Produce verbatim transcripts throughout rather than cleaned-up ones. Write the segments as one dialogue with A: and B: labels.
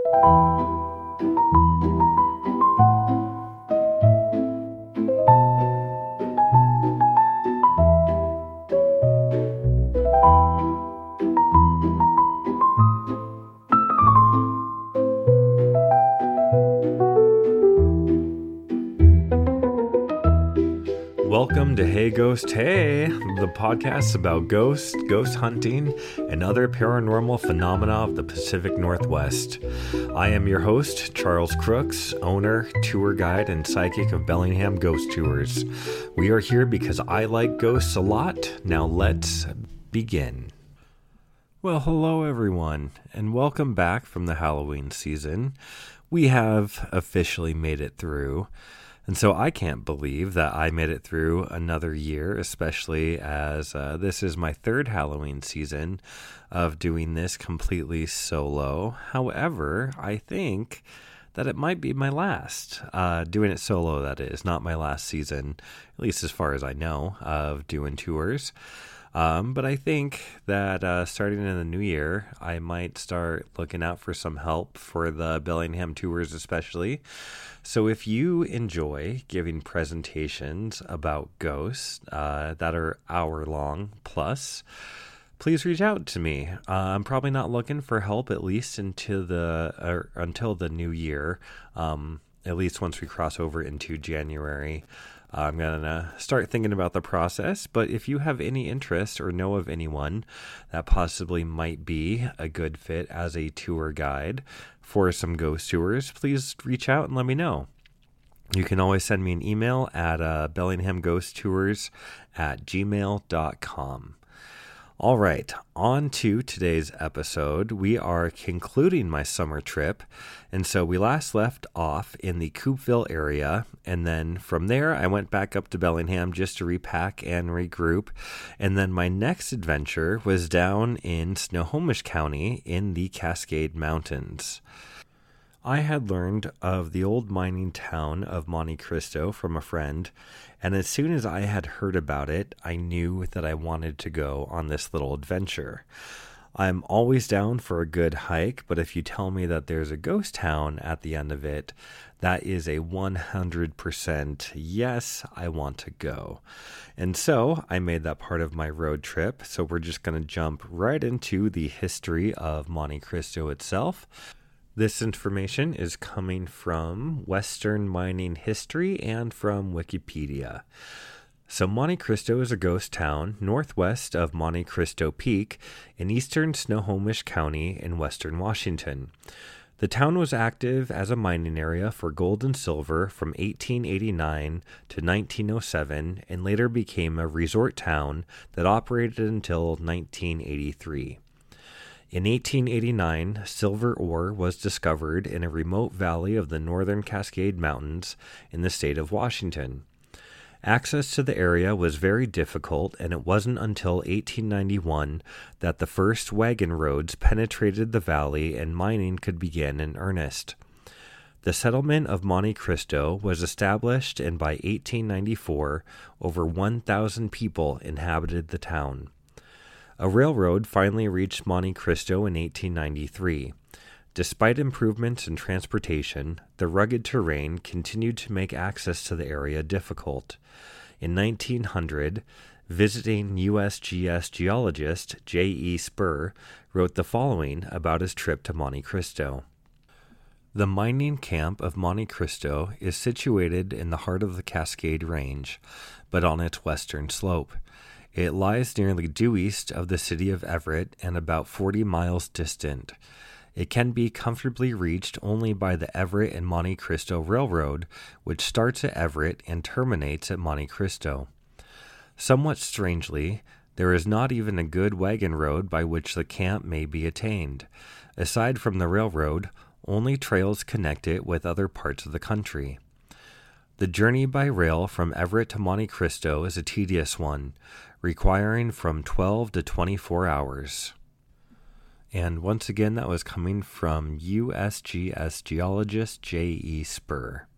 A: Welcome to Hey Ghost Hey, the podcast about ghosts, ghost hunting, and other paranormal phenomena of the Pacific Northwest. I am your host, Charles Crooks, owner, tour guide, and psychic of Bellingham Ghost Tours. We are here because I like ghosts a lot. Now let's begin. Well, hello everyone, and welcome back from the Halloween season. We have officially made it through. And so I can't believe that I made it through another year, especially as uh, this is my third Halloween season of doing this completely solo. However, I think that it might be my last, uh, doing it solo, that is, not my last season, at least as far as I know, of doing tours. Um, but I think that uh, starting in the new year, I might start looking out for some help for the Bellingham tours especially. So if you enjoy giving presentations about ghosts uh, that are hour-long plus, please reach out to me. Uh, I'm probably not looking for help at least until the or until the new year, um, at least once we cross over into January. I'm going to start thinking about the process, but if you have any interest or know of anyone that possibly might be a good fit as a tour guide for some ghost tours, please reach out and let me know. You can always send me an email at uh, bellinghamghosttours at gmail dot com. All right, on to today's episode. We are concluding my summer trip, and so we last left off in the Coupeville area, and then from there I went back up to Bellingham just to repack and regroup, and then my next adventure was down in Snohomish County in the Cascade Mountains. I had learned of the old mining town of Monte Cristo from a friend, and as soon as I had heard about it, I knew that I wanted to go on this little adventure. I'm always down for a good hike, but if you tell me that there's a ghost town at the end of it, that is a one hundred percent yes, I want to go. And so I made that part of my road trip, so we're just going to jump right into the history of Monte Cristo itself. This information is coming from Western Mining History and from Wikipedia. So Monte Cristo is a ghost town northwest of Monte Cristo Peak in eastern Snohomish County in western Washington. The town was active as a mining area for gold and silver from eighteen eighty-nine to nineteen oh seven and later became a resort town that operated until nineteen eighty-three. In eighteen eighty-nine, silver ore was discovered in a remote valley of the northern Cascade Mountains in the state of Washington. Access to the area was very difficult, and it wasn't until eighteen ninety-one that the first wagon roads penetrated the valley and mining could begin in earnest. The settlement of Monte Cristo was established, and by eighteen ninety-four, over one thousand people inhabited the town. A railroad finally reached Monte Cristo in eighteen ninety-three. Despite improvements in transportation, the rugged terrain continued to make access to the area difficult. In nineteen hundred, visiting U S G S geologist J E Spurr wrote the following about his trip to Monte Cristo. The mining camp of Monte Cristo is situated in the heart of the Cascade Range, but on its western slope. It lies nearly due east of the city of Everett and about forty miles distant. It can be comfortably reached only by the Everett and Monte Cristo Railroad, which starts at Everett and terminates at Monte Cristo. Somewhat strangely, there is not even a good wagon road by which the camp may be attained. Aside from the railroad, only trails connect it with other parts of the country. The journey by rail from Everett to Monte Cristo is a tedious one, requiring from twelve to twenty-four hours. And once again, that was coming from U S G S geologist J E Spurr.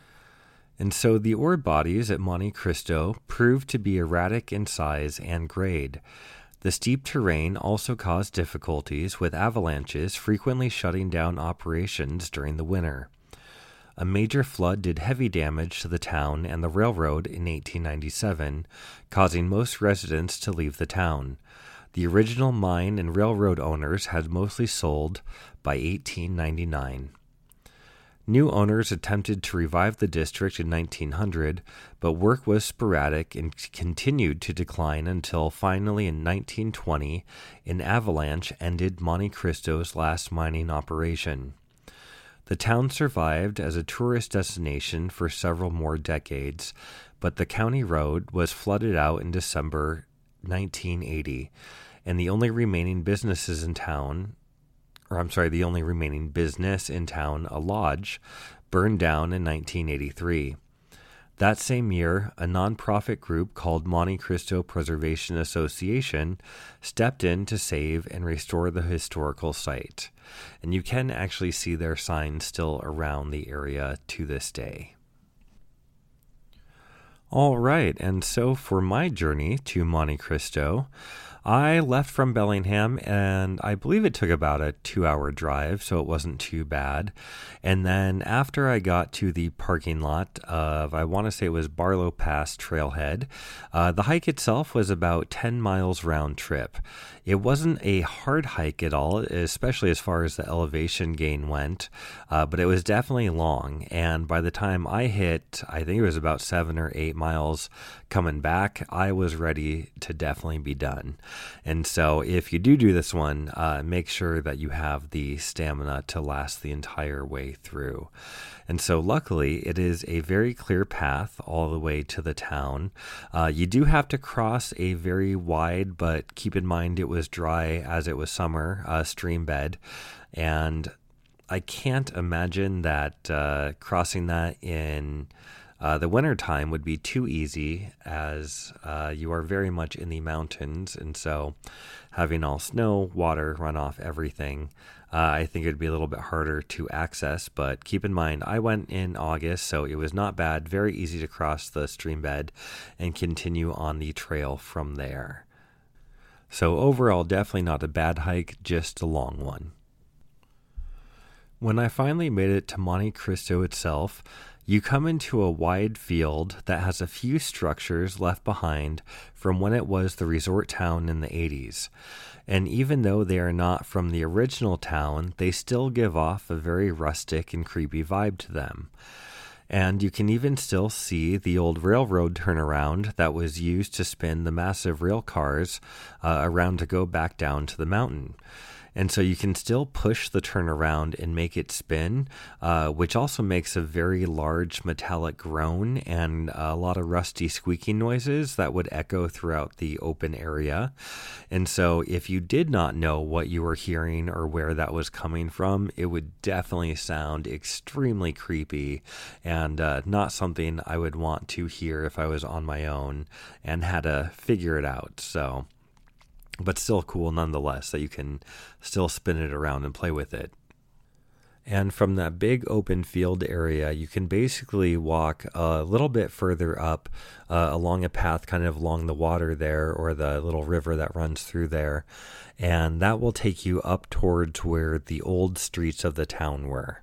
A: And so the ore bodies at Monte Cristo proved to be erratic in size and grade. The steep terrain also caused difficulties, with avalanches frequently shutting down operations during the winter. A major flood did heavy damage to the town and the railroad in eighteen ninety-seven, causing most residents to leave the town. The original mine and railroad owners had mostly sold by eighteen ninety-nine. New owners attempted to revive the district in nineteen hundred, but work was sporadic and continued to decline until finally in nineteen twenty, an avalanche ended Monte Cristo's last mining operation. The town survived as a tourist destination for several more decades, but the county road was flooded out in December nineteen eighty, and the only remaining businesses in town, or I'm sorry, the only remaining business in town, a lodge, burned down in nineteen eighty-three. That same year, a nonprofit group called Monte Cristo Preservation Association stepped in to save and restore the historical site, and you can actually see their signs still around the area to this day. All right, and so for my journey to Monte Cristo, I left from Bellingham, and I believe it took about a two-hour drive, so it wasn't too bad. And then after I got to the parking lot of, I want to say it was Barlow Pass Trailhead, uh, the hike itself was about ten miles round trip. It wasn't a hard hike at all, especially as far as the elevation gain went, uh, but it was definitely long. And by the time I hit, I think it was about seven or eight miles coming back, I was ready to definitely be done. And so if you do do this one, uh, make sure that you have the stamina to last the entire way through. And so luckily, it is a very clear path all the way to the town. Uh, you do have to cross a very wide, but keep in mind it was dry as it was summer, uh, stream bed. And I can't imagine that uh, crossing that in Uh, the wintertime would be too easy, as uh, you are very much in the mountains, and so having all snow, water, runoff, everything, uh, I think it would be a little bit harder to access. But keep in mind, I went in August, so it was not bad, very easy to cross the stream bed and continue on the trail from there. So overall, definitely not a bad hike, just a long one. When I finally made it to Monte Cristo itself, you come into a wide field that has a few structures left behind from when it was the resort town in the eighties. And even though they are not from the original town, they still give off a very rustic and creepy vibe to them. And you can even still see the old railroad turnaround that was used to spin the massive rail cars uh, around to go back down to the mountain. And so you can still push the turnaround and make it spin, uh, which also makes a very large metallic groan and a lot of rusty squeaking noises that would echo throughout the open area. And so if you did not know what you were hearing or where that was coming from, it would definitely sound extremely creepy and uh, not something I would want to hear if I was on my own and had to figure it out. So... but still cool nonetheless that you can still spin it around and play with it. And from that big open field area, you can basically walk a little bit further up uh, along a path kind of along the water there, or the little river that runs through there. And that will take you up towards where the old streets of the town were.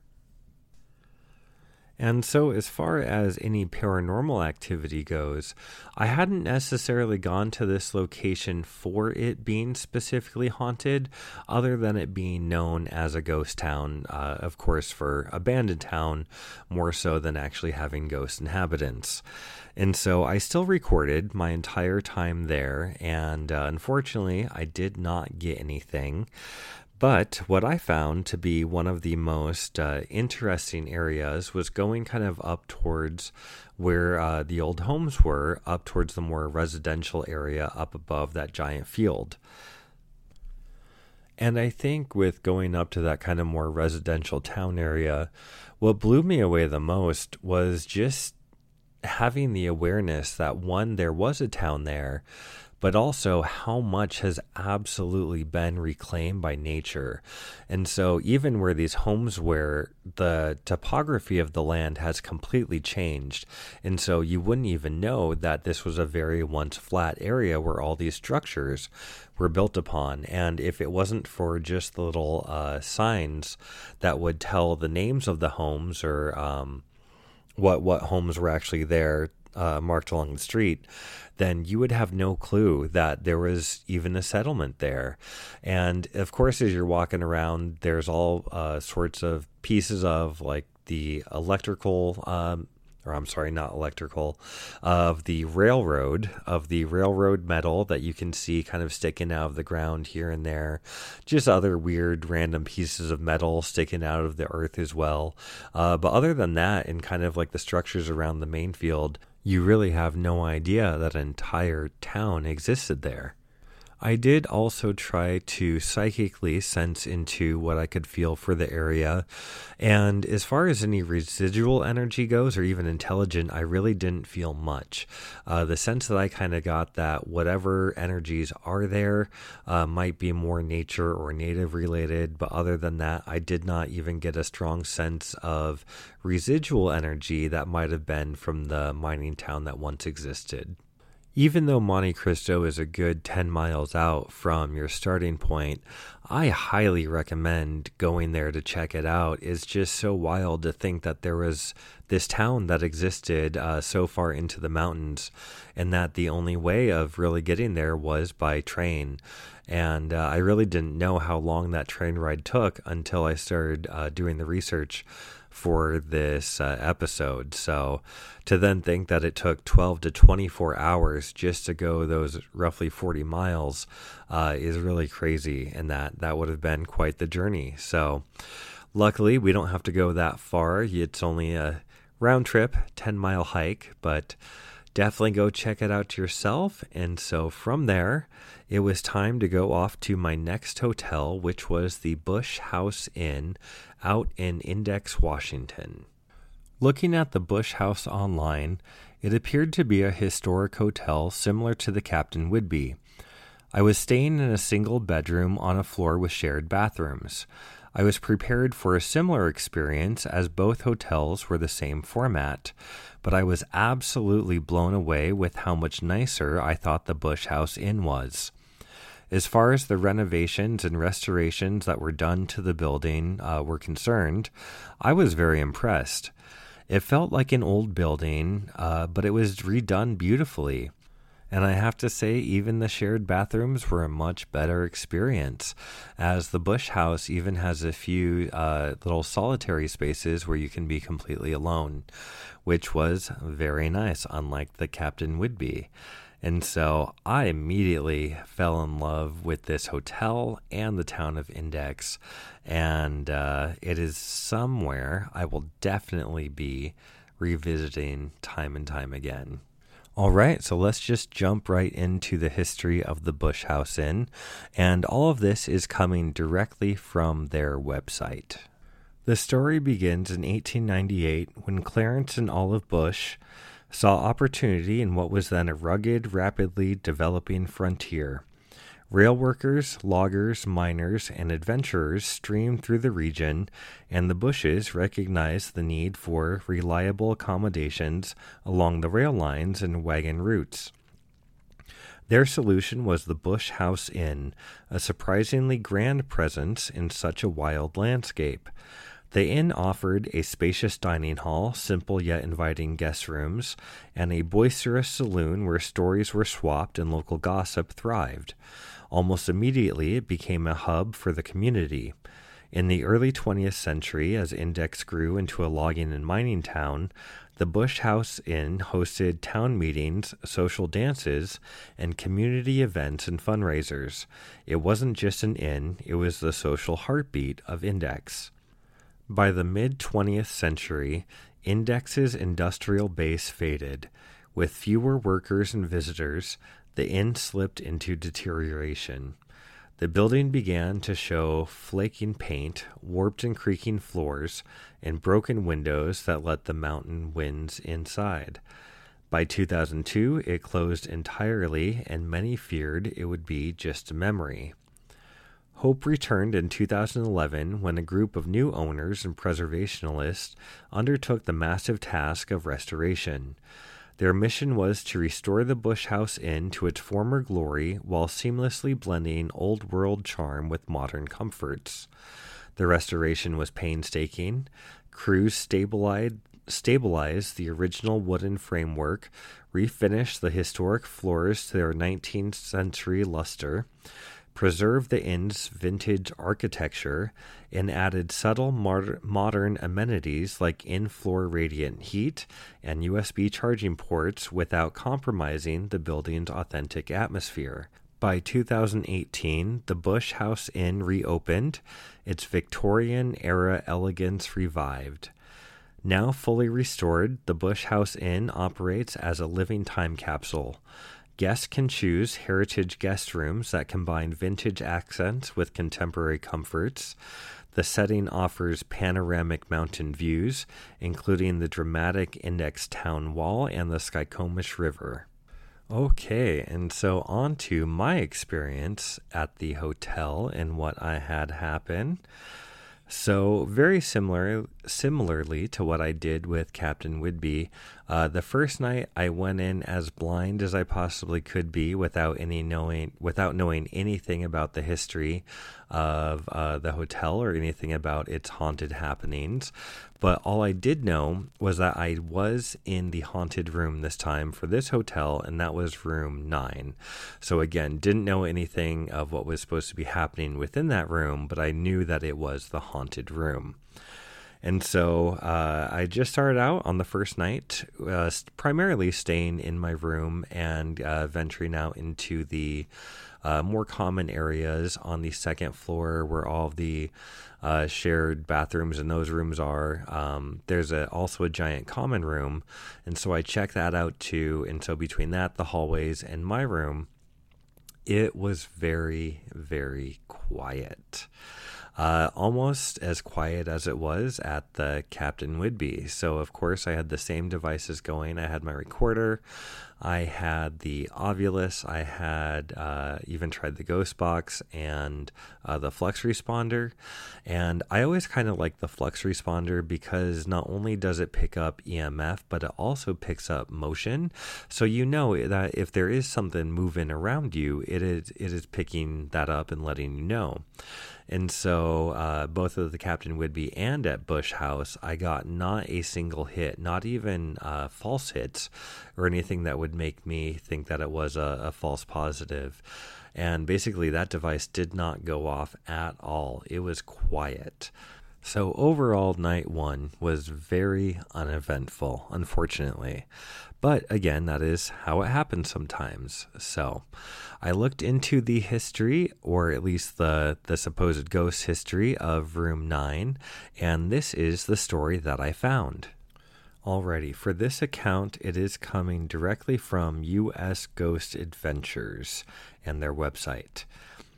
A: And so as far as any paranormal activity goes, I hadn't necessarily gone to this location for it being specifically haunted, other than it being known as a ghost town, uh, of course, for abandoned town, more so than actually having ghost inhabitants. And so I still recorded my entire time there, and uh, unfortunately, I did not get anything. But what I found to be one of the most uh, interesting areas was going kind of up towards where uh, the old homes were, up towards the more residential area up above that giant field. And I think with going up to that kind of more residential town area, what blew me away the most was just having the awareness that, one, there was a town there, but also how much has absolutely been reclaimed by nature. And so even where these homes were, the topography of the land has completely changed. And so you wouldn't even know that this was a very once flat area where all these structures were built upon. And if it wasn't for just the little uh, signs that would tell the names of the homes or um, what what homes were actually there uh, marked along the street, then you would have no clue that there was even a settlement there. And of course, as you're walking around, there's all uh, sorts of pieces of like the electrical um, or I'm sorry, not electrical, of the railroad, of the railroad metal that you can see kind of sticking out of the ground here and there. Just other weird random pieces of metal sticking out of the earth as well. Uh, but other than that, and kind of like the structures around the main field, you really have no idea that an entire town existed there. I did also try to psychically sense into what I could feel for the area. And as far as any residual energy goes, or even intelligent, I really didn't feel much. Uh, the sense that I kind of got that whatever energies are there uh, might be more nature or native related. But other than that, I did not even get a strong sense of residual energy that might have been from the mining town that once existed. Even though Monte Cristo is a good ten miles out from your starting point, I highly recommend going there to check it out. It's just so wild to think that there was this town that existed uh, so far into the mountains, and that the only way of really getting there was by train. And uh, I really didn't know how long that train ride took until I started uh, doing the research for this uh, episode. So to then think that it took twelve to twenty-four hours just to go those roughly forty miles uh, is really crazy, and that that would have been quite the journey. So luckily we don't have to go that far. It's only a round trip, ten mile hike, but definitely go check it out yourself. And so from there, it was time to go off to my next hotel, which was the Bush House Inn out in Index, Washington. Looking at the Bush House online, it appeared to be a historic hotel similar to the Captain Whidbey. I was staying in a single bedroom on a floor with shared bathrooms. I was prepared for a similar experience as both hotels were the same format, but I was absolutely blown away with how much nicer I thought the Bush House Inn was. As far as the renovations and restorations that were done to the building uh, were concerned, I was very impressed. It felt like an old building, uh, but it was redone beautifully. And I have to say, even the shared bathrooms were a much better experience, as the Bush House even has a few uh, little solitary spaces where you can be completely alone, which was very nice, unlike the Captain Whidbey. And so I immediately fell in love with this hotel and the town of Index, and uh, it is somewhere I will definitely be revisiting time and time again. All right, so let's just jump right into the history of the Bush House Inn, and all of this is coming directly from their website. The story begins in eighteen ninety-eight when Clarence and Olive Bush saw opportunity in what was then a rugged, rapidly developing frontier. Rail workers, loggers, miners, and adventurers streamed through the region, and the Bushes recognized the need for reliable accommodations along the rail lines and wagon routes. Their solution was the Bush House Inn, a surprisingly grand presence in such a wild landscape. The inn offered a spacious dining hall, simple yet inviting guest rooms, and a boisterous saloon where stories were swapped and local gossip thrived. Almost immediately, it became a hub for the community. In the early twentieth century, as Index grew into a logging and mining town, the Bush House Inn hosted town meetings, social dances, and community events and fundraisers. It wasn't just an inn, it was the social heartbeat of Index. By the mid-twentieth century, Index's industrial base faded. With fewer workers and visitors, the inn slipped into deterioration. The building began to show flaking paint, warped and creaking floors, and broken windows that let the mountain winds inside. By two thousand two, it closed entirely, and many feared it would be just a memory. Hope returned in two thousand eleven when a group of new owners and preservationists undertook the massive task of restoration. Their mission was to restore the Bush House Inn to its former glory while seamlessly blending old-world charm with modern comforts. The restoration was painstaking. Crews stabilized, stabilized the original wooden framework, refinished the historic floors to their nineteenth century luster, preserved the inn's vintage architecture, and added subtle mod- modern amenities like in-floor radiant heat and U S B charging ports without compromising the building's authentic atmosphere. By two thousand eighteen, the Bush House Inn reopened, its Victorian-era elegance revived. Now fully restored, the Bush House Inn operates as a living time capsule. Guests can choose heritage guest rooms that combine vintage accents with contemporary comforts. The setting offers panoramic mountain views, including the dramatic Index Town Wall and the Skykomish River. Okay, and so on to my experience at the hotel and what I had happen. So very similar, similarly to what I did with Captain Whidbey, uh, the first night I went in as blind as I possibly could be without any knowing, without knowing anything about the history of uh, the hotel or anything about its haunted happenings. But all I did know was that I was in the haunted room this time for this hotel, and that was room nine. So again, didn't know anything of what was supposed to be happening within that room, but I knew that it was the haunted room. And so uh, I just started out on the first night, uh, primarily staying in my room and uh, venturing out into the uh, more common areas on the second floor where all of the uh, shared bathrooms in those rooms are. Um, there's a, also a giant common room, and so I checked that out too. And so between that, the hallways, and my room, it was very, very quiet. Uh, almost as quiet as it was at the Captain Whidbey. So, of course, I had the same devices going. I had my recorder, I had the Ovilus, I had uh, even tried the Ghost Box and uh, the Flux Responder. And I always kind of like the Flux Responder because not only does it pick up E M F, but it also picks up motion. So you know that if there is something moving around you, it is it is picking that up and letting you know. And so uh, both at the Captain Whidbey and at Bush House, I got not a single hit, not even uh, false hits or anything that would make me think that it was a, a false positive. And basically that device did not go off at all. It was quiet. So overall, night one was very uneventful, unfortunately. But again, that is how it happens sometimes. So I looked into the history, or at least the, the supposed ghost history of Room nine, and this is the story that I found. Alrighty, for this account, it is coming directly from U S Ghost Adventures and their website.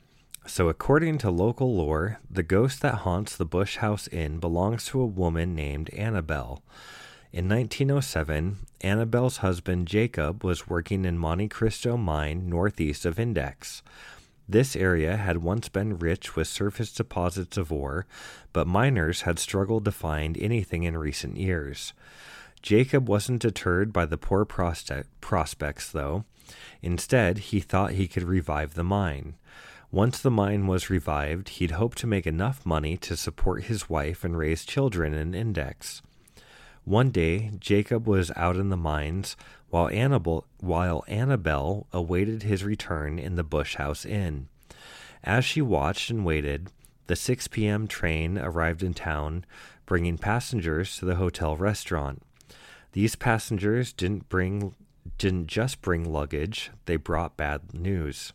A: So according to local lore, the ghost that haunts the Bush House Inn belongs to a woman named Annabelle. In nineteen oh seven, Annabelle's husband Jacob was working in Monte Cristo mine northeast of Index. This area had once been rich with surface deposits of ore, but miners had struggled to find anything in recent years. Jacob wasn't deterred by the poor prospects, though. Instead, he thought he could revive the mine. Once the mine was revived, he'd hoped to make enough money to support his wife and raise children in Index. One day, Jacob was out in the mines while Annabelle, while Annabelle awaited his return in the Bush House Inn. As she watched and waited, the six p.m. train arrived in town, bringing passengers to the hotel restaurant. These passengers didn't bring didn't just bring luggage, they brought bad news.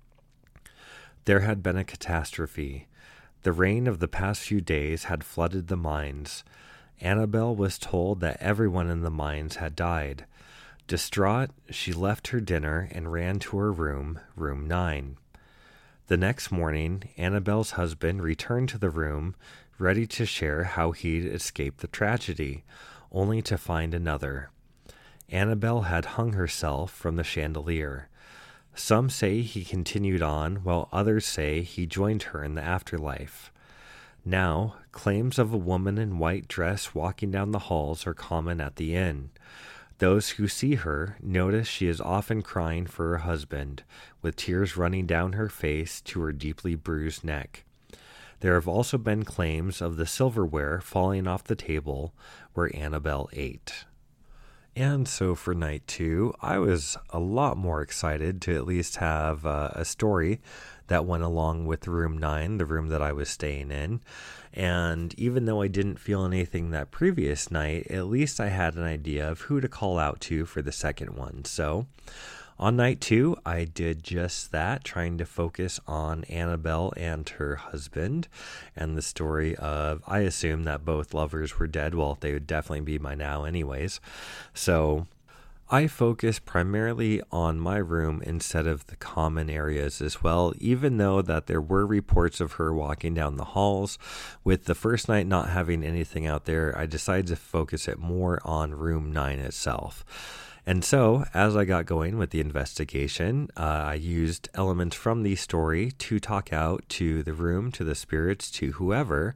A: There had been a catastrophe. The rain of the past few days had flooded the mines. Annabelle was told that everyone in the mines had died. Distraught, she left her dinner and ran to her room, room nine. The next morning, Annabelle's husband returned to the room, ready to share how he'd escaped the tragedy, only to find another. Annabelle had hung herself from the chandelier. Some say he continued on, while others say he joined her in the afterlife. Now, claims of a woman in white dress walking down the halls are common at the inn. Those who see her notice she is often crying for her husband, with tears running down her face to her deeply bruised neck. There have also been claims of the silverware falling off the table where Annabelle ate. And so for night two, I was a lot more excited to at least have uh, a story that went along with room nine, the room that I was staying in. And even though I didn't feel anything that previous night, at least I had an idea of who to call out to for the second one. So on night two, I did just that, trying to focus on Annabelle and her husband and the story of, I assume that both lovers were dead. Well, they would definitely be by now anyways. So I focused primarily on my room instead of the common areas as well, even though that there were reports of her walking down the halls. With the first night not having anything out there, I decided to focus it more on room nine itself. And so, as I got going with the investigation, uh, I used elements from the story to talk out to the room, to the spirits, to whoever,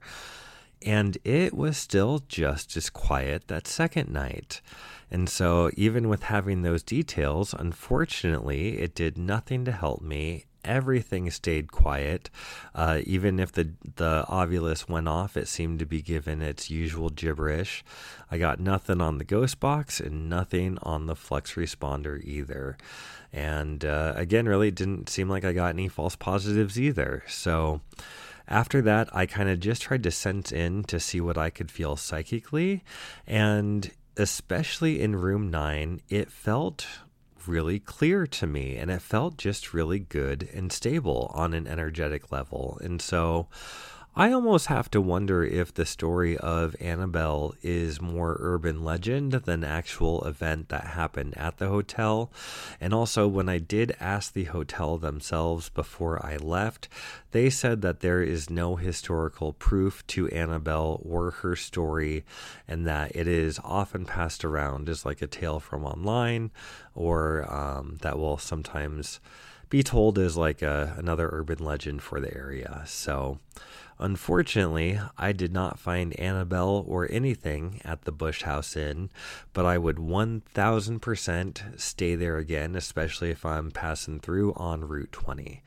A: and it was still just as quiet that second night. And so, even with having those details, unfortunately, it did nothing to help me. Everything stayed quiet. Uh, even if the, the Ovilus went off, it seemed to be given its usual gibberish. I got nothing on the ghost box and nothing on the Flux responder either. And uh, again, really didn't seem like I got any false positives either. So after that, I kind of just tried to sense in to see what I could feel psychically. And especially in room nine, it felt really clear to me, and it felt just really good and stable on an energetic level. And so I almost have to wonder if the story of Annabelle is more urban legend than actual event that happened at the hotel. And also, when I did ask the hotel themselves before I left, they said that there is no historical proof to Annabelle or her story, and that it is often passed around as like a tale from online, or um, that will sometimes be told as like a, another urban legend for the area. So unfortunately, I did not find Annabelle or anything at the Bush House Inn, but I would one thousand percent stay there again, especially if I'm passing through on Route twenty.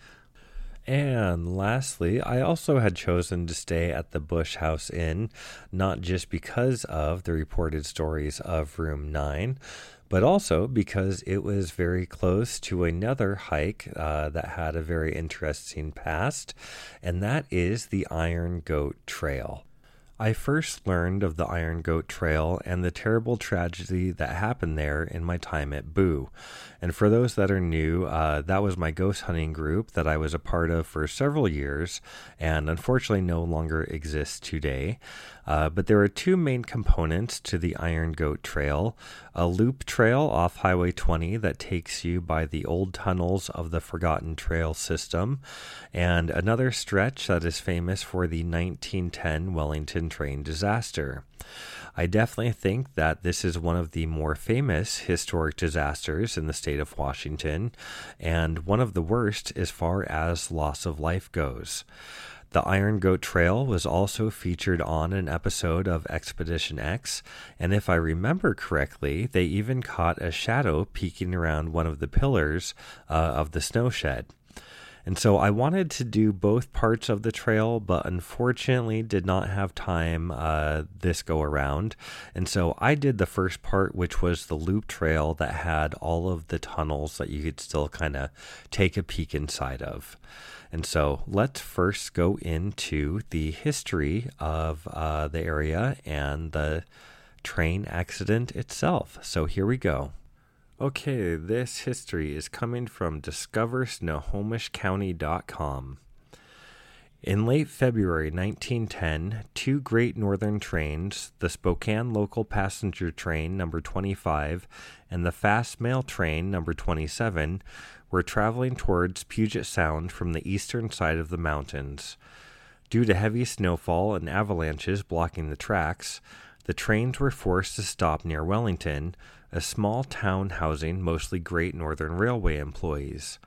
A: And lastly, I also had chosen to stay at the Bush House Inn, not just because of the reported stories of room nine, but also because it was very close to another hike uh, that had a very interesting past, and that is the Iron Goat Trail. I first learned of the Iron Goat Trail and the terrible tragedy that happened there in my time at Boo. And for those that are new, uh, that was my ghost hunting group that I was a part of for several years and unfortunately no longer exists today. Uh, but there are two main components to the Iron Goat Trail: a loop trail off Highway twenty that takes you by the old tunnels of the Forgotten Trail system, and another stretch that is famous for the nineteen ten Wellington train disaster. I definitely think that this is one of the more famous historic disasters in the state of Washington, and one of the worst as far as loss of life goes. The Iron Goat Trail was also featured on an episode of Expedition X, and if I remember correctly, they even caught a shadow peeking around one of the pillars uh, of the snow shed. And so I wanted to do both parts of the trail, but unfortunately did not have time uh, this go around. And so I did the first part, which was the loop trail that had all of the tunnels that you could still kind of take a peek inside of. And so let's first go into the history of uh, the area and the train accident itself. So here we go. Okay, this history is coming from discover snohomish county dot com. In late February nineteen ten, two Great Northern trains, the Spokane Local Passenger Train number twenty-five and the Fast Mail Train number twenty-seven, were traveling towards Puget Sound from the eastern side of the mountains. Due to heavy snowfall and avalanches blocking the tracks, the trains were forced to stop near Wellington, a small town housing mostly Great Northern Railway employees.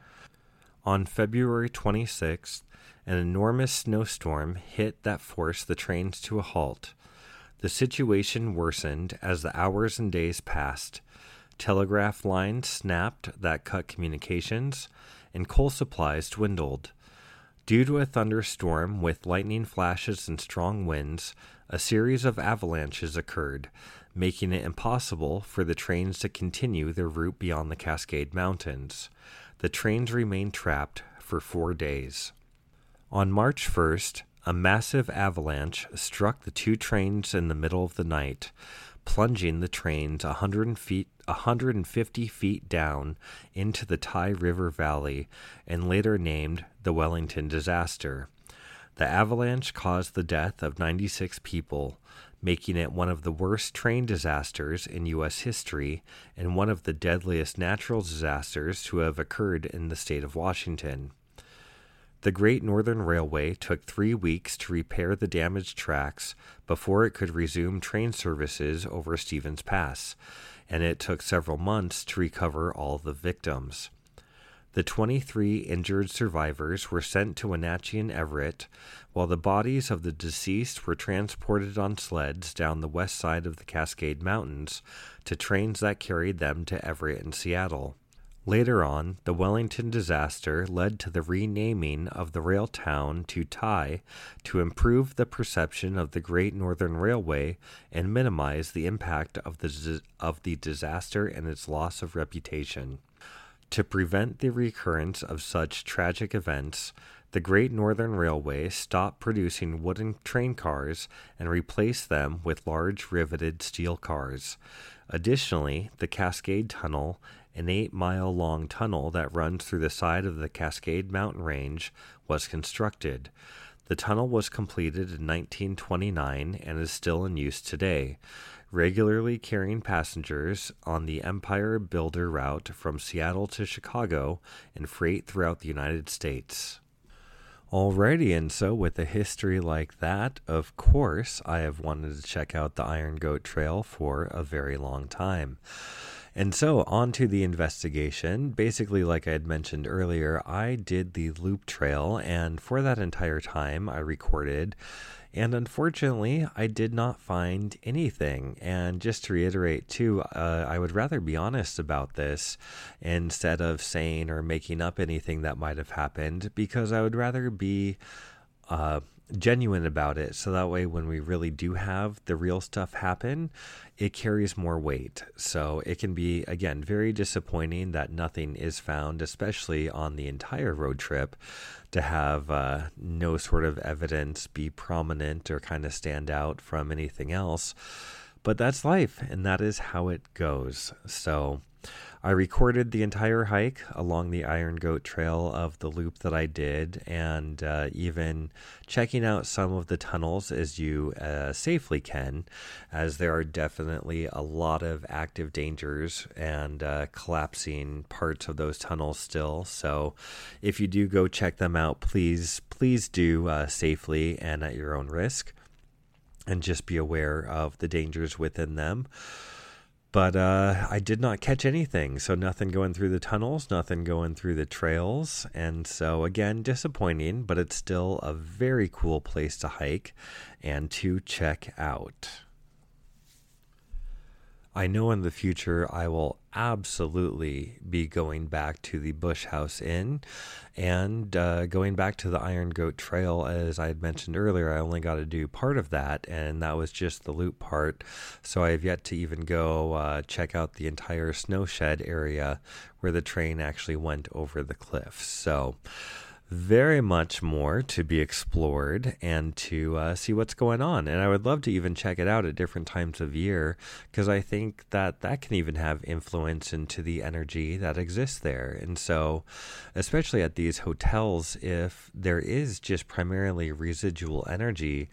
A: On February twenty-sixth, an enormous snowstorm hit that forced the trains to a halt. The situation worsened as the hours and days passed. Telegraph lines snapped that cut communications, and coal supplies dwindled. Due to a thunderstorm with lightning flashes and strong winds, a series of avalanches occurred, making it impossible for the trains to continue their route beyond the Cascade Mountains. The trains remained trapped for four days. On March first, a massive avalanche struck the two trains in the middle of the night, plunging the trains one hundred feet, one hundred fifty feet down into the Tye River Valley, and later named the Wellington Disaster. The avalanche caused the death of ninety-six people, making it one of the worst train disasters in U S history and one of the deadliest natural disasters to have occurred in the state of Washington. The Great Northern Railway took three weeks to repair the damaged tracks before it could resume train services over Stevens Pass, and it took several months to recover all the victims. The twenty-three injured survivors were sent to Wenatchee and Everett, while the bodies of the deceased were transported on sleds down the west side of the Cascade Mountains to trains that carried them to Everett and Seattle. Later on, the Wellington disaster led to the renaming of the rail town to Tye to improve the perception of the Great Northern Railway and minimize the impact of the, of the disaster and its loss of reputation. To prevent the recurrence of such tragic events, the Great Northern Railway stopped producing wooden train cars and replaced them with large riveted steel cars. Additionally, the Cascade Tunnel, an eight-mile-long tunnel that runs through the side of the Cascade Mountain Range, was constructed. The tunnel was completed in nineteen twenty-nine and is still in use today, regularly carrying passengers on the Empire Builder route from Seattle to Chicago and freight throughout the United States. Alrighty, and so with a history like that, of course, I have wanted to check out the Iron Goat Trail for a very long time. And so on to the investigation. Basically, like I had mentioned earlier, I did the loop trail, and for that entire time I recorded, and unfortunately I did not find anything. And just to reiterate too, uh, I would rather be honest about this instead of saying or making up anything that might have happened, because I would rather be uh, genuine about it, so that way when we really do have the real stuff happen, it carries more weight. So it can be, again, very disappointing that nothing is found, especially on the entire road trip, to have uh, no sort of evidence be prominent or kind of stand out from anything else. But that's life, and that is how it goes. So I recorded the entire hike along the Iron Goat Trail of the loop that I did, and uh, even checking out some of the tunnels as you uh, safely can, as there are definitely a lot of active dangers and uh, collapsing parts of those tunnels still. So if you do go check them out, please, please do uh, safely and at your own risk, and just be aware of the dangers within them. But uh, I did not catch anything, so nothing going through the tunnels, nothing going through the trails, and so again, disappointing, but it's still a very cool place to hike and to check out. I know in the future I will absolutely be going back to the Bush House Inn and uh, going back to the Iron Goat Trail. As I had mentioned earlier, I only got to do part of that, and that was just the loop part. So I have yet to even go uh, check out the entire snow shed area where the train actually went over the cliffs. So very much more to be explored and to uh, see what's going on. And I would love to even check it out at different times of year, because I think that that can even have influence into the energy that exists there. And so, especially at these hotels, if there is just primarily residual energy,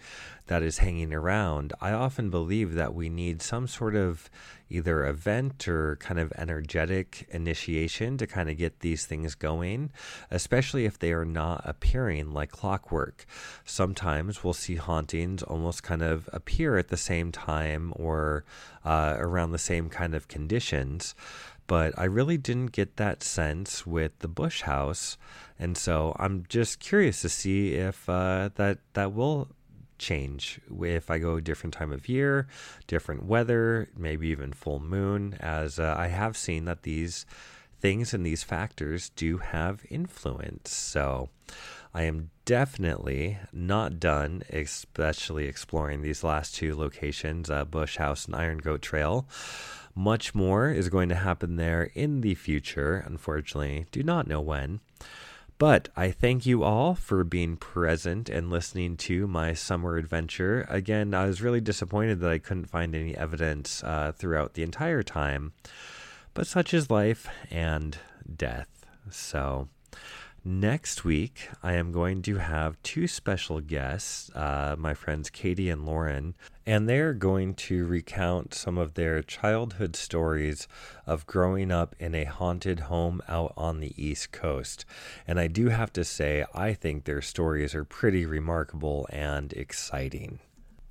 A: that is hanging around, I often believe that we need some sort of either event or kind of energetic initiation to kind of get these things going, especially if they are not appearing like clockwork. Sometimes we'll see hauntings almost kind of appear at the same time or uh, around the same kind of conditions. But I really didn't get that sense with the Bush House. And so I'm just curious to see if uh, that, that will change if I go a different time of year, different weather, maybe even full moon, as uh, I have seen that these things and these factors do have influence. So I am definitely not done, especially exploring these last two locations, uh, Bush House and Iron Goat Trail. Much more is going to happen there in the future. Unfortunately, do not know when. But I thank you all for being present and listening to my summer adventure. Again, I was really disappointed that I couldn't find any evidence uh, throughout the entire time. But such is life and death. So next week, I am going to have two special guests, uh, my friends Katie and Lauren, and they're going to recount some of their childhood stories of growing up in a haunted home out on the East Coast. And I do have to say, I think their stories are pretty remarkable and exciting.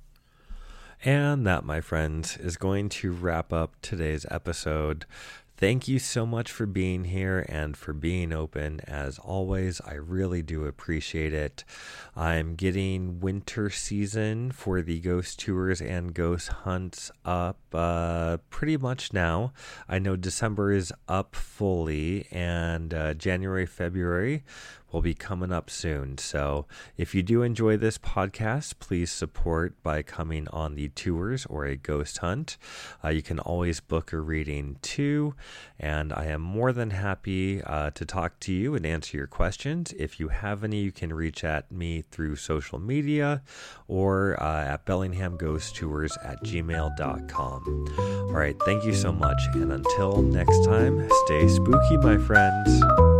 A: And that, my friends, is going to wrap up today's episode. Thank you so much for being here and for being open. As always, I really do appreciate it. I'm getting winter season for the ghost tours and ghost hunts up uh, pretty much now. I know December is up fully, and uh, January, February will be coming up soon. So if you do enjoy this podcast, please support by coming on the tours or a ghost hunt. Uh, you can always book a reading too, and I am more than happy uh, to talk to you and answer your questions. If you have any, you can reach at me through social media or uh, at bellingham ghost tours at gmail dot com. All right, thank you so much, and until next time, stay spooky, my friends.